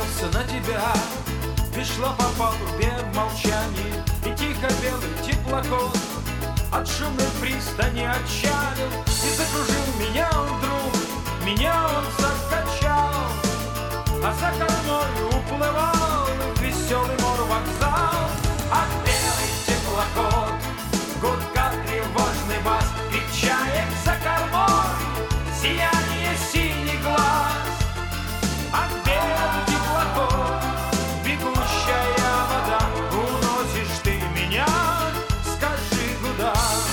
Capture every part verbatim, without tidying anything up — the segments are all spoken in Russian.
наткнулся на тебя. Ты шла по палубе в молчании, и тихо белый теплоход от шумной пристани отчалил, и закружил меня он вдруг, меня он закачал. А за кормой уплывал веселый мор-вокзал. А белый теплоход, гудка тревожный бас, и чаек за кормой сияние синий глаз. А белый теплоход, бегущая вода, уносишь ты меня, скажи куда.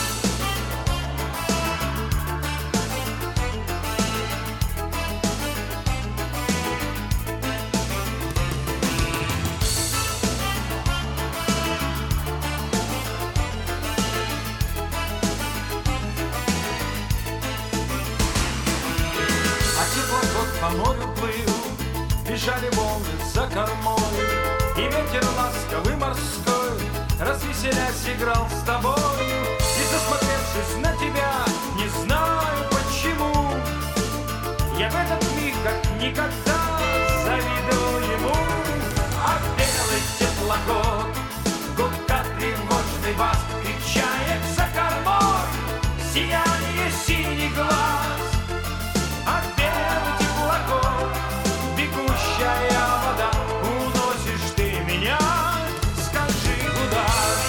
По морю плыл, бежали волны за кормой, и ветер ласковый морской, развеселясь, играл с тобой. И засмотревшись на тебя, не знаю почему, я в этот миг как никогда завидовал ему. А белый теплоход, гудка тревожный бас, и чаек за кормой сияние синий глаз. А белый теплоход, бегущая вода, уносишь ты меня, скажи куда.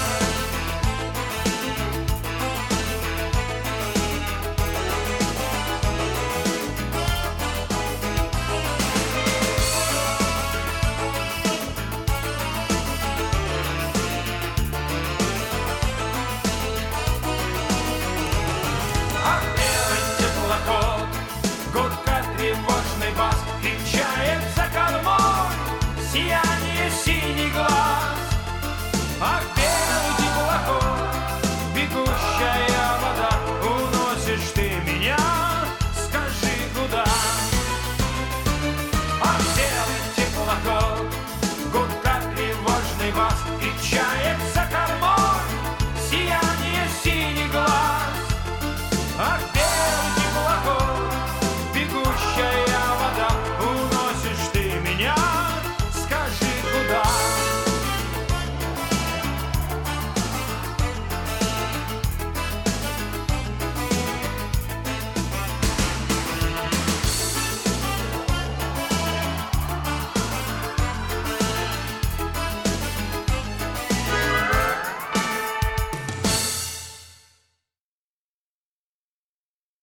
А белый теплоход, гудка тревожный бас, кричает за кормой сияние синий глаз. А